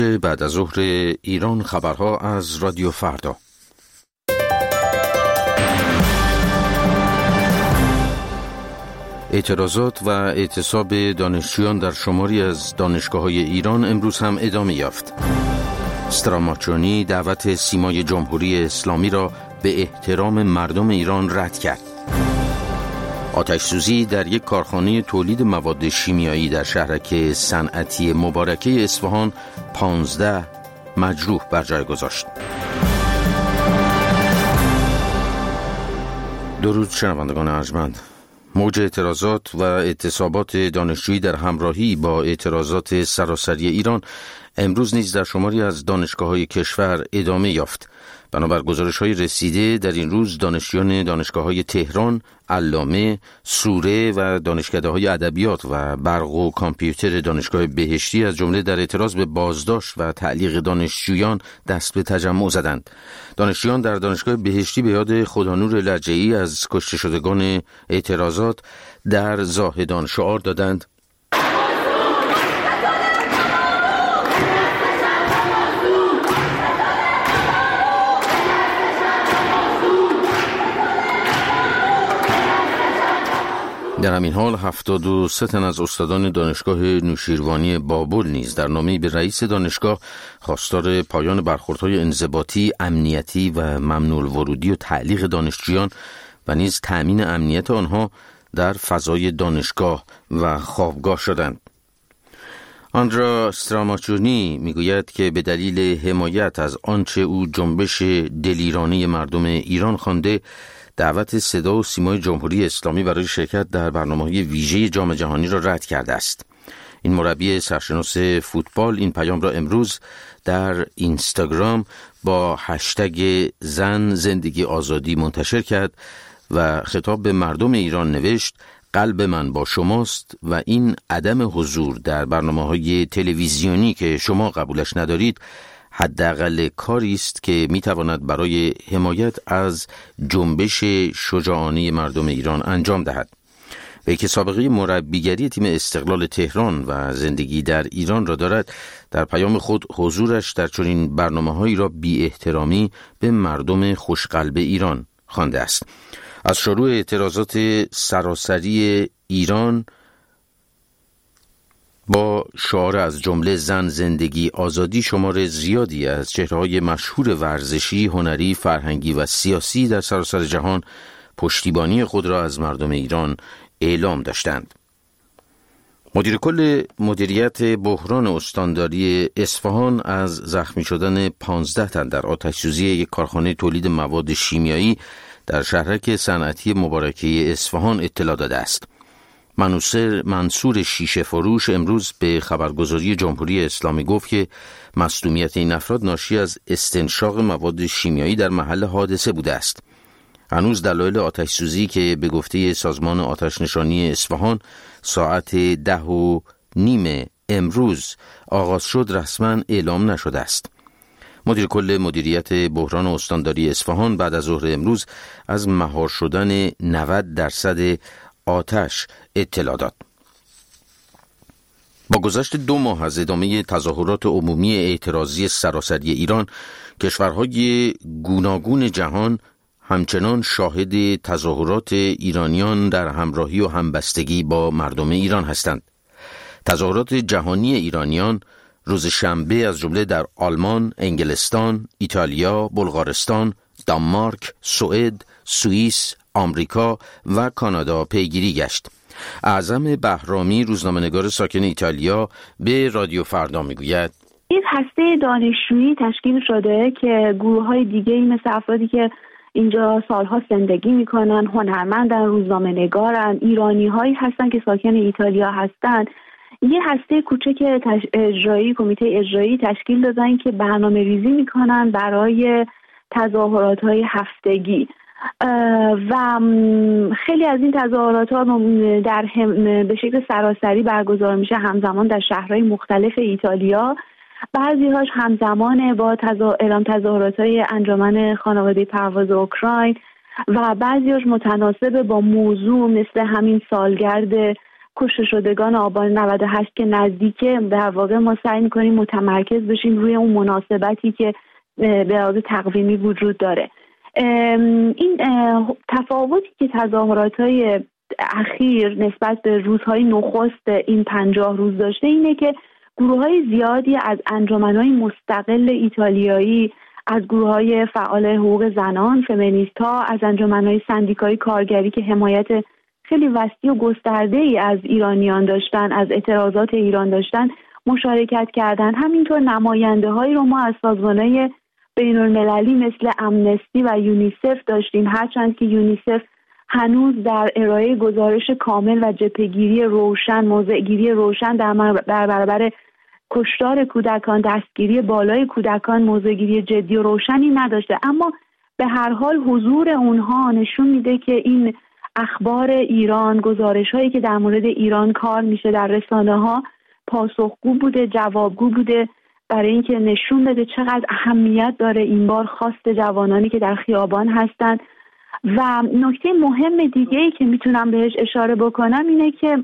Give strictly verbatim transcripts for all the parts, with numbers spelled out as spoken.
بعد از ظهر ایران، خبرها از رادیو فردا. اعتراضات و اعتصاب دانشجویان در شماری از دانشگاه‌های ایران امروز هم ادامه یافت. استراماچونی دعوت سیمای جمهوری اسلامی را به احترام مردم ایران رد کرد. آتش‌سوزی در یک کارخانه تولید مواد شیمیایی در شهرک صنعتی مبارکه اصفهان پانزده مجروح بر جای گذاشت. درود شنوندگان ارجمند. موج اعتراضات و اعتصابات دانشجویی در همراهی با اعتراضات سراسری ایران امروز نیز در شماری از دانشگاه‌های کشور ادامه یافت. بنابر گزارش‌های رسیده در این روز دانشجویان دانشگاه‌های تهران، علامه، سوره و دانشکده‌های ادبیات و برق و کامپیوتر دانشگاه بهشتی از جمله در اعتراض به بازداشت و تعلیق دانشجویان دست به تجمع زدند. دانشجویان در دانشگاه بهشتی به یاد خدانور لجعی از کشته شدگان اعتراضات در زاهدان شعار دادند: در همین حال هفتاد و سه تن از استادان دانشگاه نوشیروانی بابل نیز در نامه‌ای به رئیس دانشگاه خواستار پایان برخوردهای انضباطی، امنیتی و ممنوع الورودی و تعلیق دانشجویان و نیز تأمین امنیت آنها در فضای دانشگاه و خوابگاه شدند. آندرا استراماچونی میگوید که به دلیل حمایت از آنچه او جنبش دلیرانه مردم ایران خوانده، دعوت صدا و سیمای جمهوری اسلامی برای شرکت در برنامه‌های ویژه جام جهانی را رد کرده است. این مربی سرشناس فوتبال این پیام را امروز در اینستاگرام با هشتگ زن زندگی آزادی منتشر کرد و خطاب به مردم ایران نوشت: قلب من با شماست و این عدم حضور در برنامه‌های تلویزیونی که شما قبولش ندارید حداقل کاری است که میتواند برای حمایت از جنبش شجاعانه مردم ایران انجام دهد. وی که سابقه مربیگری تیم استقلال تهران و زندگی در ایران را دارد، در پیام خود حضورش در چنین برنامه‌هایی را بی احترامی به مردم خوشقلب ایران خوانده است. از شروع اعتراضات سراسری ایران با شعار از جمله زن زندگی آزادی، شمار زیادی از چهره‌های مشهور ورزشی، هنری، فرهنگی و سیاسی در سراسر جهان پشتیبانی خود را از مردم ایران اعلام داشتند. مدیر کل مدیریت بحران استانداری اصفهان از زخمی شدن پانزده تن در آتش‌سوزی یک کارخانه تولید مواد شیمیایی در شهرک صنعتی مبارکه اصفهان اطلاع داده است. منصور منصور شیشه فروش امروز به خبرگزاری جمهوری اسلامی گفت که مصدومیت این افراد ناشی از استنشاق مواد شیمیایی در محل حادثه بوده است. هنوز دلایل آتش‌سوزی که به گفته سازمان آتش‌نشانی اصفهان ساعت ده و نیم امروز آغاز شد رسما اعلام نشده است. مدیر کل مدیریت بحران استانداری اصفهان بعد از ظهر امروز از مهار شدن نود درصد آتش اطلاع داد. با گذشت دو ماه از ادامه تظاهرات عمومی اعتراضی سراسری ایران، کشورهای گوناگون جهان همچنان شاهد تظاهرات ایرانیان در همراهی و همبستگی با مردم ایران هستند. تظاهرات جهانی ایرانیان روز شنبه از جمله در آلمان، انگلستان، ایتالیا، بلغارستان، دانمارک، سوئد، سوئیس، آمریکا و کانادا پیگیری گشت. اعظم بهرامی، روزنامه‌نگار ساکن ایتالیا، به رادیو فردا میگوید: این هسته دانشجویی تشکیل شده که گروه‌های دیگه‌ای مثل افرادی که اینجا سالها زندگی میکنن، هنرمندن، روزنامه‌نگارن، ایرانی‌هایی هستن که ساکن ایتالیا هستن، یه هسته کوچک تش... اجرایی، کمیته اجرایی تشکیل دادن که برنامه ریزی میکنن برای تظاهرات‌های هفتگی و خیلی از این تظاهرات ها در هم به شکل سراسری برگزار میشه همزمان در شهرهای مختلف ایتالیا. بعضی هاش همزمان با تظا... اعلام تظاهرات های انجمن خانواده پرواز اوکراین و بعضی هاش متناسب با موضوع مثل همین سالگرد کشته شدگان آبان نود و هشت که نزدیکه، در واقع ما سعی میکنیم متمرکز بشیم روی اون مناسبتی که به لحاظ تقویمی وجود داره. این تفاوتی که تظاهرات‌های اخیر نسبت به روزهای نخست این پنجاه روز داشته اینه که گروه‌های زیادی از انجمن‌های مستقل ایتالیایی، از گروه‌های فعال حقوق زنان، فمینیست‌ها، از انجمن‌های سندیکای کارگری که حمایت خیلی وسیع و گسترده‌ای از ایرانیان داشتن، از اعتراضات ایران داشتن، مشارکت کردن. همینطور نماینده‌هایی رو ما از سازمان‌های بین‌المللی مثل امنستی و یونیسف داشتیم، هرچند که یونیسف هنوز در ارائه گزارش کامل و جبهه‌گیری روشن، موضع‌گیری روشن در برابر کشتار کودکان، دستگیری بالای کودکان موضع‌گیری جدی و روشنی نداشته. اما به هر حال حضور اونها نشون میده که این اخبار ایران، گزارش‌هایی که در مورد ایران کار میشه در رسانه‌ها پاسخگو بوده، جوابگو بوده، برای اینکه نشون بده چقدر اهمیت داره این بار خواست جوانانی که در خیابان هستند. و نکته مهم دیگه‌ای که میتونم بهش اشاره بکنم اینه که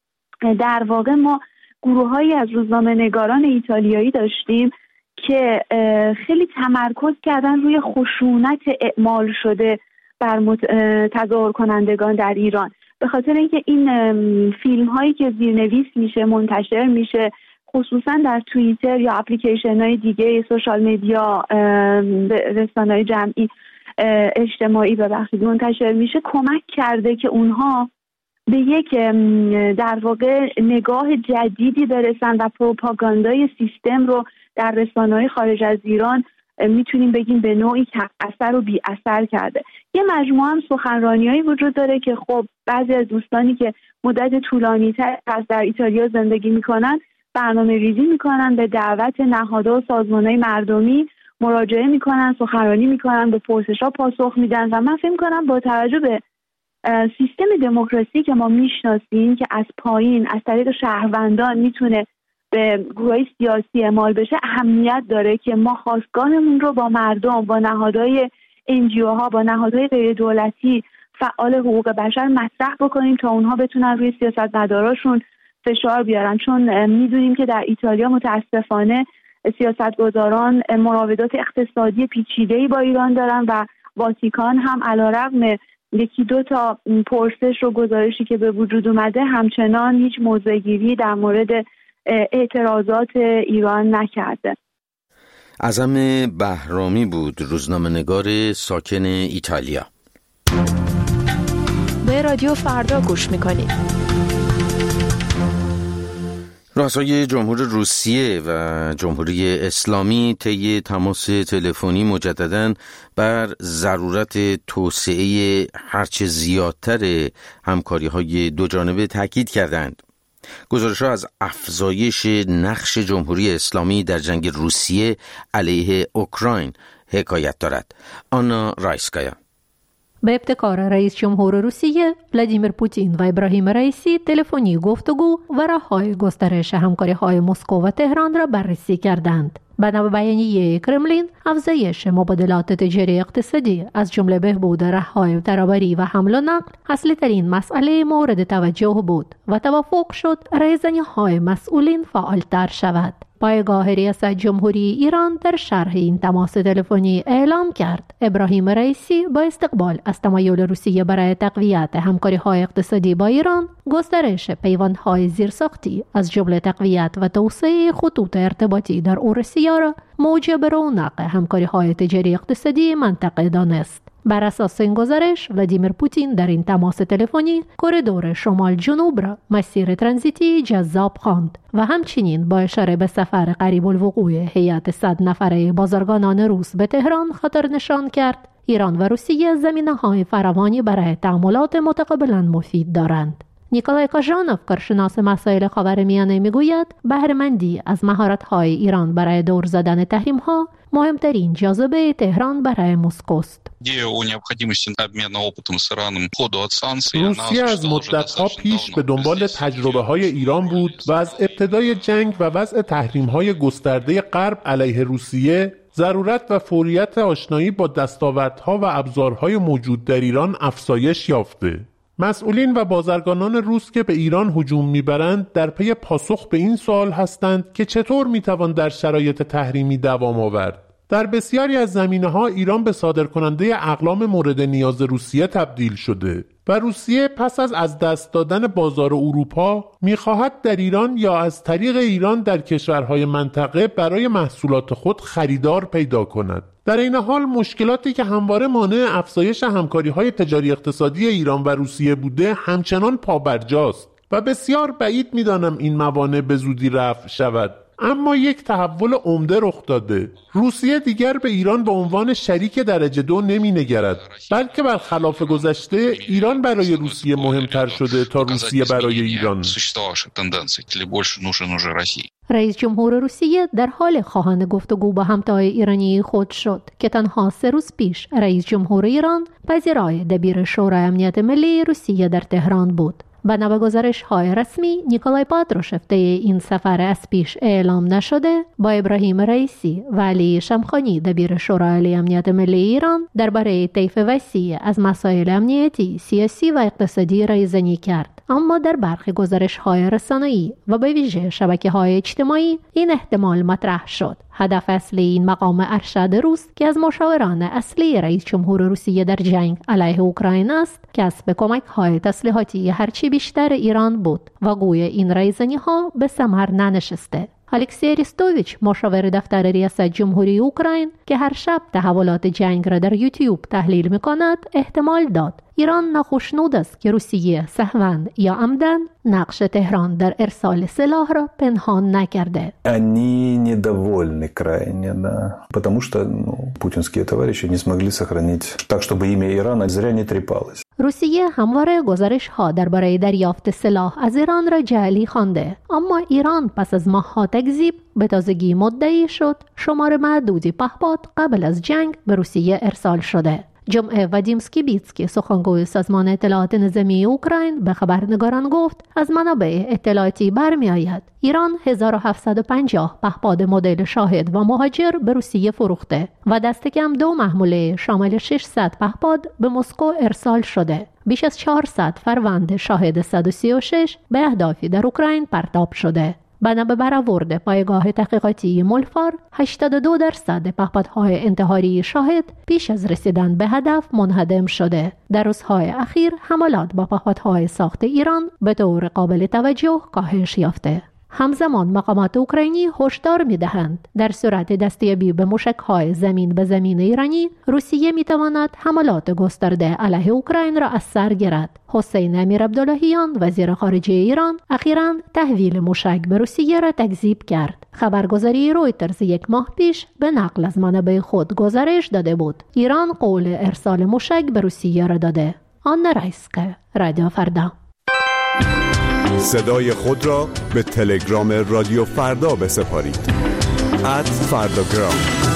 در واقع ما گروه‌هایی از روزنامه‌نگاران ایتالیایی داشتیم که خیلی تمرکز کردن روی خشونت اعمال شده بر تظاهر کنندگان در ایران، به خاطر اینکه این فیلم‌هایی که زیرنویس میشه، منتشر میشه، خصوصا در توییتر یا اپلیکیشن‌های دیگه سوشال مدیا، رسانه‌های جمعی اجتماعی ببخشید منتشر میشه، کمک کرده که اونها به یک در واقع نگاه جدیدی برسن و پروپاگاندای سیستم رو در رسانه‌های خارج از ایران میتونیم بگیم به نوعی کم اثر و بی اثر کرده. یه مجموعه هم سخنرانی‌هایی وجود داره که خب بعضی از دوستانی که مدت طولانی‌تر از در ایتالیا زندگی میکنن برنامه ریزی میکنن، به دعوت نهادها و سازمان‌های مردمی مراجعه میکنن، سخنرانی میکنن، به پرسش‌ها پاسخ میدن و من فکر میکنم با توجه به سیستم دموکراسی که ما میشناسیم که از پایین از طریق شهروندان میتونه به گروه‌های سیاسی اعمال بشه، اهمیت داره که ما خواستگاهمون رو با مردم، با نهادهای انجیوها، با نهادهای غیر دولتی فعال حقوق بشر مطرح بکنیم تا اونها بتونن روی سیاستمداراشون فشار بیارن. چون میدونیم که در ایتالیا متاسفانه سیاستگزاران مراودات اقتصادی پیچیده‌ای با ایران دارن و واتیکان هم علیرغم یکی دو تا پرسش و گزارشی که به وجود اومده همچنان هیچ موضع‌گیری در مورد اعتراضات ایران نکرده. اعظم بهرامی بود، روزنامه‌نگار ساکن ایتالیا. به رادیو فردا گوش میکنید. رؤسای جمهور روسیه و جمهوری اسلامی طی تماس تلفنی مجدداً بر ضرورت توسعه هرچه زیادتر همکاری‌های دوجانبه تاکید کردند. گزارش‌ها از افزایش نقش جمهوری اسلامی در جنگ روسیه علیه اوکراین حکایت دارد. آنا رایسکایا. به ابتکار رئیس جمهور روسیه ولادیمیر پوتین و ابراهیم رئیسی تلفنی گفتگو و راه‌های گسترش همکاری‌های مسکو و تهران را بررسی کردند. بنا به بیانیه کرملین، افزایش مبادلات تجاری اقتصادی از جمله بهبود راه‌های ترابری و حمل و نقل اصلی‌ترین مسئله مورد توجه بود و توافق شد رایزنی‌های مسئولین فعال‌تر شود. پایگاه ریاست جمهوری ایران در شرح این تماس تلفنی اعلام کرد ابراهیم رئیسی با استقبال از تمایل روسیه برای تقویت همکاری‌های اقتصادی با ایران، گسترش پیوندهای زیرساختی از جمله تقویت و توسعه خطوط ارتباطی در اوراسیا را موجب رونق همکاری‌های تجاری اقتصادی منطقه دانست. بر اساس این گزارش ولادیمیر پوتین در این تماس تلفنی کریدور شمال جنوب را مسیر ترانزیتی جذاب خواند و همچنین با اشاره به سفر قریب الوقوع هیئت صد نفره بازرگانان روس به تهران خاطر نشان کرد ایران و روسیه زمینه‌های فراوانی برای تعاملات متقابلا مفید دارند. نیکولای کاژانوف، کارشناس مسائل خاورمیانه، میگوید بهره‌مندی از مهارت‌های ایران برای دور زدن تحریم‌ها مهمترین جاذبه تهران برای مسکوست. روسیه از مدت‌ها پیش به دنبال تجربه‌های ایران بود و از ابتدای جنگ و وضع تحریم‌های گسترده غرب علیه روسیه ضرورت و فوریت آشنایی با دستاوردها و ابزارهای موجود در ایران افزایش یافته. مسئولین و بازرگانان روس که به ایران هجوم میبرند در پی پاسخ به این سوال هستند که چطور میتوان در شرایط تحریمی دوام آورد. در بسیاری از زمینه‌ها ایران به صادرکننده اقلام مورد نیاز روسیه تبدیل شده و روسیه پس از از دست دادن بازار اروپا می‌خواهد در ایران یا از طریق ایران در کشورهای منطقه برای محصولات خود خریدار پیدا کند. در این حال مشکلاتی که همواره مانع افزایش همکاری‌های تجاری اقتصادی ایران و روسیه بوده همچنان پابرجاست و بسیار بعید می‌دانم این موانع به زودی رفع شود. اما یک تحول عمده رخ داده. روسیه دیگر به ایران به عنوان شریک درجه دو نمی نگرد، بلکه برخلاف گذشته ایران برای روسیه مهمتر شده تا روسیه برای ایران. رئیس جمهور روسیه در حال خواهان گفتگو با همتای ایرانی خود شد که تنها سه روز پیش رئیس جمهور ایران پذیرای دبیر شورای امنیت ملی روسیه در تهران بود. بنا به گزارش‌های رسمی نیکولای پاتروشف طی این سفر از پیش اعلام نشده با ابراهیم رئیسی و علی شمخانی دبیر شورای امنیت ملی ایران درباره طیف وسیع از مسائل امنیتی، سیاسی و اقتصادی رایزنی کرد. اما در برخی گزارش‌های رسانه‌ای و به ویژه شبکه‌های اجتماعی این احتمال مطرح شد. هدف اصلی این مقام ارشد روس که از مشاوران اصلی رئیس جمهور روسیه در جنگ علیه اوکراین است، کسب کمک‌های تسلیحاتی هرچی بیشتر ایران بود و گویا این رایزنی‌ها به ثمر ننشسته. الکسی اریستوویچ مشاور دفتر ریاست جمهوری اوکراین که هر شب تحولات جنگ را در یوتیوب تحلیل می‌کند احتمال داد ایران ناخشنود است که روسیه سهواً یا عمداً نقش تهران در ارسال سلاح را پنهان نکرده. Они недовольны крайне, да, потому что ну, путинские товарищи не смогли сохранить так, чтобы имя Ирана зря не трепалось. روسیه همواره گزارش‌ها درباره دریافت سلاح از ایران را جعلی خوانده، اما ایران پس از ماه‌ها تکذیب به تازگی مدعی شد شمار معدودی پهپاد قبل از جنگ به روسیه ارسال شده. جمعه وادیم اسکیبیتسکی سخنگوی سازمان اطلاعات نظامی اوکراین به خبرنگاران گفت از منابع اطلاعاتی برمی آید ایران هزار و هفتصد و پنجاه پهپاد مدل شاهد و مهاجر به روسیه فروخته و دست کم دو محموله شامل ششصد پهپاد به مسکو ارسال شده. بیش از چهارصد فروند شاهد صد و سی و شش به اهدافی در اوکراین پرتاب شده. بنا به برآورد پایگاه تحقیقاتی مولفار، هشتاد و دو درصد پهپادهای انتحاری شاهد پیش از رسیدن به هدف منهدم شده. در روزهای اخیر حملات با پهپادهای ساخت ایران به طور قابل توجه کاهش یافته. همزمان مقامات اوکراینی هشدار می‌دهند در صورت دستیابی به موشک‌های زمین به زمین ایرانی، روسیه می‌تواند حملات گسترده علیه اوکراین را از سر گیرد. حسین امیرعبداللهیان وزیر خارجه ایران اخیراً تحویل موشک به روسیه را تکذیب کرد. خبرگزاری رویترز یک ماه پیش به نقل از منابع خود گزارش داده بود ایران قول ارسال موشک به روسیه را داده. آن رایسکه، رادیو فردا. صدای خود را به تلگرام رادیو فردا بسپارید. ات فرداگرام.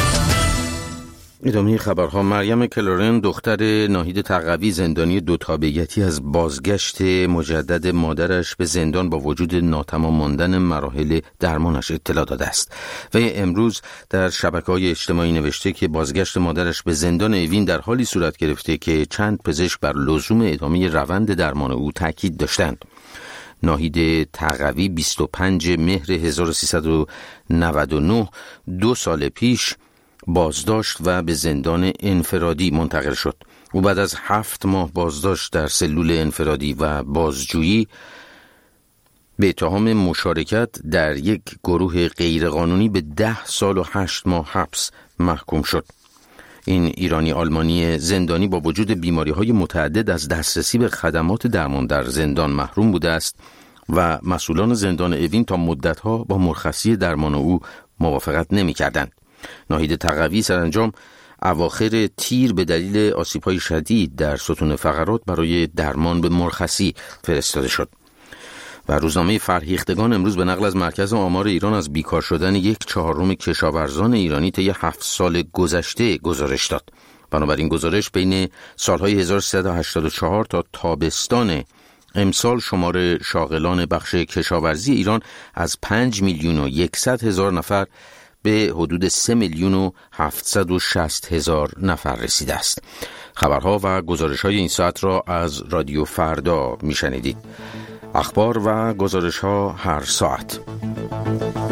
ادامه خبرها. مریم کلارن دختر ناهید تقوی زندانی دو تابعیتی از بازگشت مجدد مادرش به زندان با وجود ناتمام ماندن مراحل درمانش اطلاع داده است. و امروز در شبکه‌های اجتماعی نوشته که بازگشت مادرش به زندان اوین در حالی صورت گرفته که چند پزشک بر لزوم ادامه روند درمان او تاکید داشتند. ناهید تقوی بیست و پنجم مهر هزار و سیصد و نود و نه دو سال پیش بازداشت و به زندان انفرادی منتقل شد. او بعد از هفت ماه بازداشت در سلول انفرادی و بازجویی به اتهام مشارکت در یک گروه غیرقانونی به ده سال و هشت ماه حبس محکوم شد. این ایرانی آلمانی زندانی با وجود بیماری‌های متعدد از دسترسی به خدمات درمان در زندان محروم بوده است و مسئولان زندان اوین تا مدت‌ها با مرخصی درمان او موافقت نمی‌کردند. ناهید تقوی سرانجام اواخر تیر به دلیل آسیب‌های شدید در ستون فقرات برای درمان به مرخصی فرستاده شد. و روزنامه فرهیختگان امروز به نقل از مرکز آمار ایران از بیکار شدن یک چهارم کشاورزان ایرانی طی هفت سال گذشته گزارش داد. بنابراین گزارش بین سالهای هزار و سیصد و هشتاد و چهار تا تابستان امسال شمار شاغلان بخش کشاورزی ایران از پنج میلیون و یکصد هزار نفر به حدود سه میلیون و هفتصد و شصت هزار نفر رسیده است. خبرها و گزارش‌های این ساعت را از رادیو فردا میشنیدید. اخبار و گزارش‌ها هر ساعت.